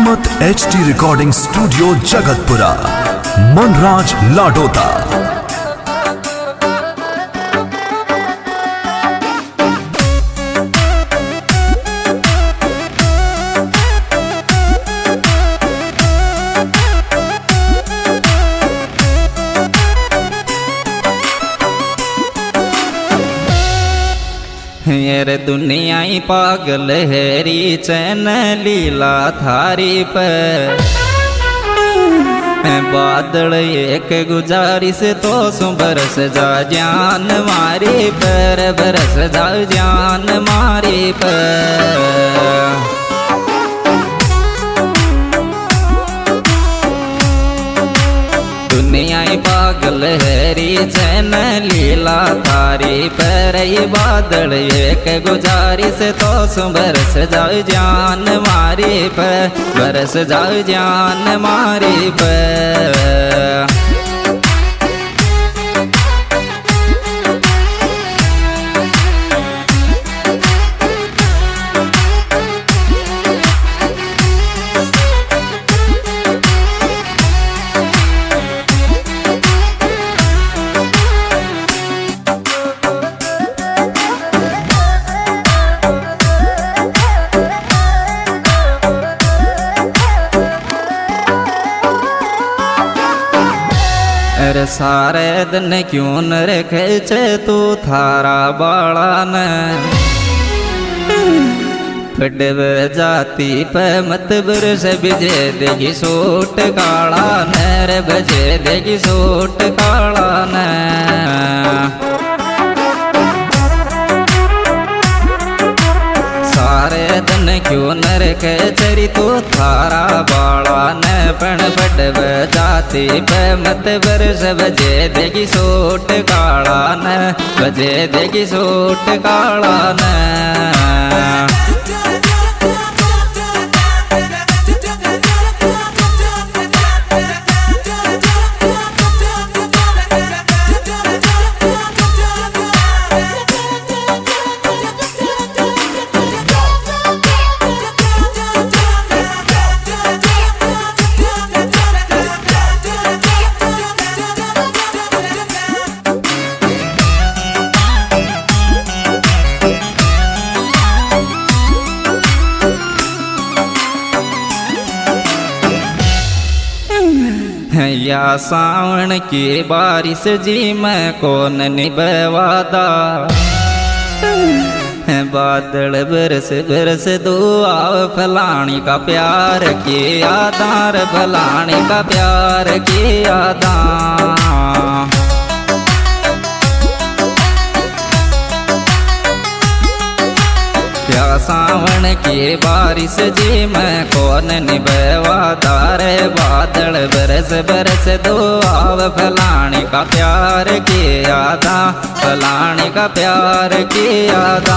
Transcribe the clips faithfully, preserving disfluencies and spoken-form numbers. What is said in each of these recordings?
हिम्मत H D recording studio Jagatpura, Manraj Ladota. यार दुनिया ही पागल हैरी चैन लीला थारी पर बादल एक गुजारिश तो सु बरस जा जान मारे पर, बरस जा जान मारे पर। दुनिया ही पागल हैरी चैन लीला थारी पर, बादल एक गुजारिश तो सु बरस जाओ जान मारे पर, बरस जाओ जान मारे पर। अरे सारे दिन क्यों न रखे चे तू थारा बाड़ा न, पडव जाती पे मत बरस बिजे देगी सोट काला न, रे बजे देगी सोट काला न। सारे दिन क्यों न रखे चरी तू थारा बाड़ा न, पण पडव जाती पे मत बरस बजे देगी सोट काला न, बजे देगी सोट काला न। या सावन की बारिश जी मैं कौन निभवादा, बादल बरस बरस दो आव फलानी का प्यार के आधार, फलानी का प्यार के आधार। या सावन की बारिश जी मैं कौन निभवादार, बादल बरस बरस दो आव फलानी का प्यार के आदा, फलानी का प्यार के आदा।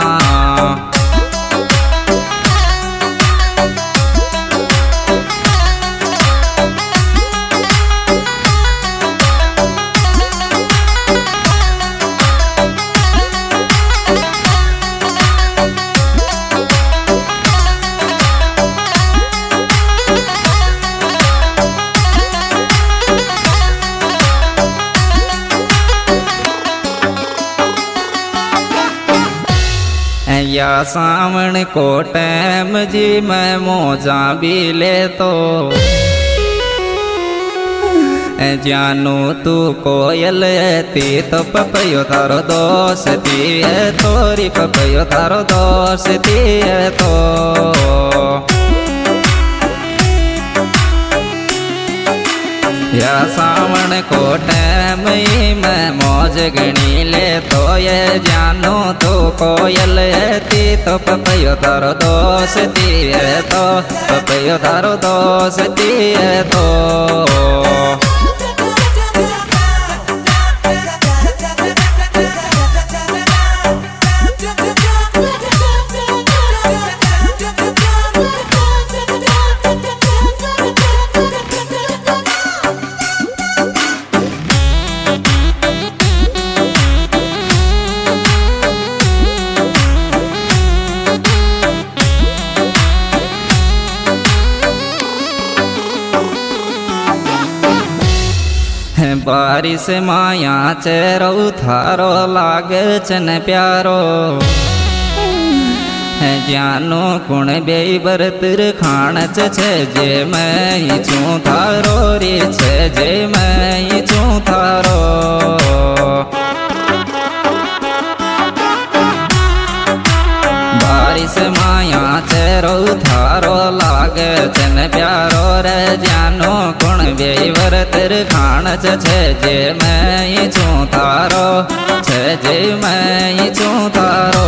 या सावन को टैम जी मैं मौजा भी ले तो, जानू तू कोयल ती तो पपयो थारो दोस्ती है तोरी, पपयो थारो दोस्ती है तो। या सावन को टैम मैं मौज गणी ले तो, ये जानू तो कोयल ती तो पपयो थारो दोस्ती है तो, पपयो थारो दोस्ती है तो। बारिश माया चेरो थारो लागे चन प्यारो जानो कुण बे बरतर खाणच छे जे मैं छू थारो रे छे जे मैं छू थारो बारिश माया चेरो थारो लागे चन प्यारो रे जानो कुण बे बरतर खाणच छे जे मैं छू थारो छे जे मैं छू थारो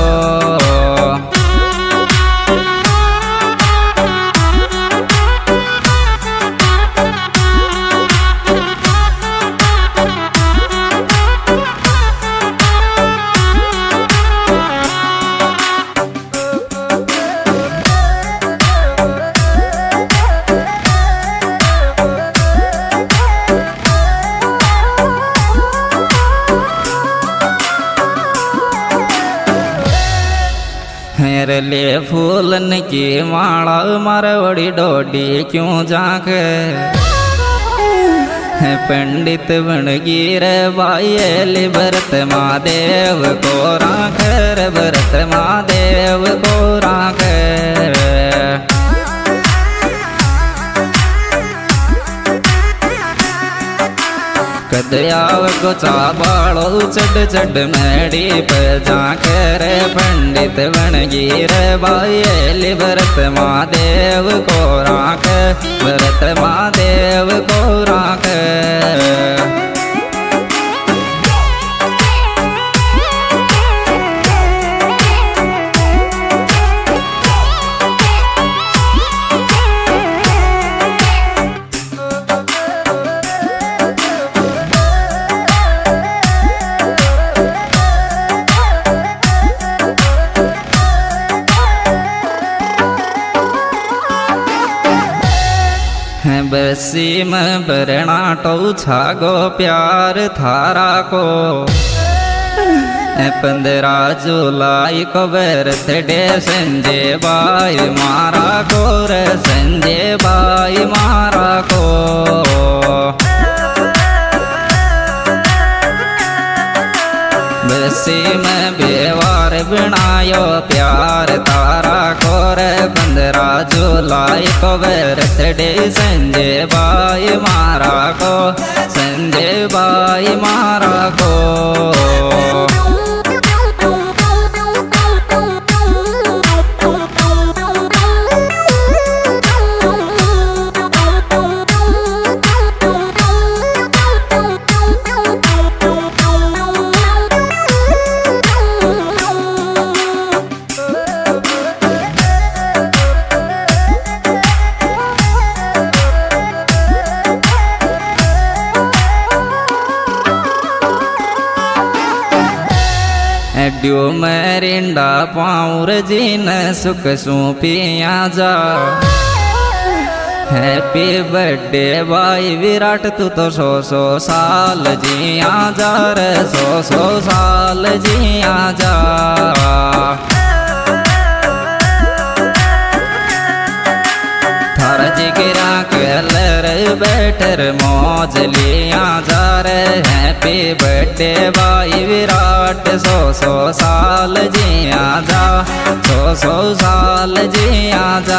ले फूलन की माला मारवड़ी डोडी क्यों जाके पंडित बनगीर बाये भरत महादेव को राखर भरत महादेव को राखर कदयाव को चाबाड़ो चढ़ चढ़ मेड़ी पे जाकर पंडित बनगीर बाये भरत महादेव को राख भरत महादेव को राख बसी में बरना टो छागो प्यार थारा को पंद्रह जुलाई को बर्थडे संजय बाई मारा को रे संजय बाई मारा को बसी में बेवार बनायो प्यार तारा को रे पंद्रह जुलाई को बर्थडे संजय बाई मारा को संजय बाई मारा को ड्यू मरिंडा पाऊर जीन सुख सू पिया जा हैप्पी बर्थडे भाई विराट तू तो सौ सौ साल जिया जा रे सौ सौ साल जिया जा थारा जिगरा कलर बैठर मौज लिया जा रे हैप्पी बर्थडे भाई विराट सौ सौ साल जिया जा सौ सौ साल जिया जा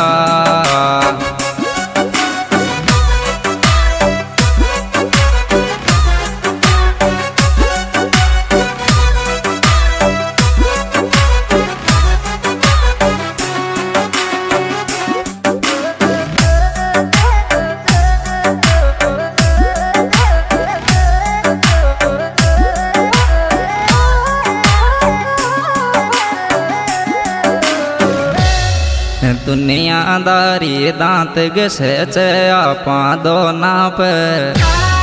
दुनियादारी दांत घसे चे आपा दोना पर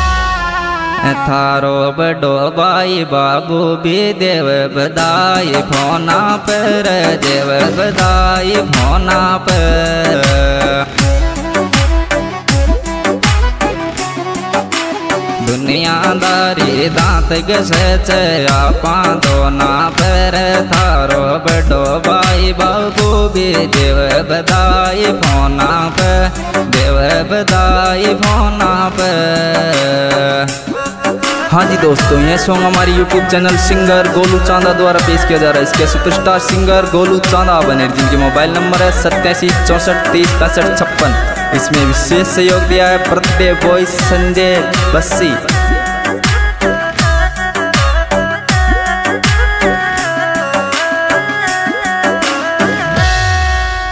थारो बड़ो भाई बाबू भी देव बधाई फोना पर देव बधाई फोना पर दुनियादारी दांत घसे चे आपा दोना पर थारो बड़ो भाई बाबू भी देव बधाई फोना पे देव बधाई फोना पे हाँ जी दोस्तों, यह सॉन्ग हमारी YouTube channel singer Golu Chanda द्वारा पेश किया जा रहा है। इसके सुपरस्टार सिंगर गोलू चांदा बने, जिनके मोबाइल नंबर है सत्तासी चौंसठ तीस पैंसठ छप्पन। इसमें विशेष सहयोग दिया है बर्थडे बॉय संजय बस्सी।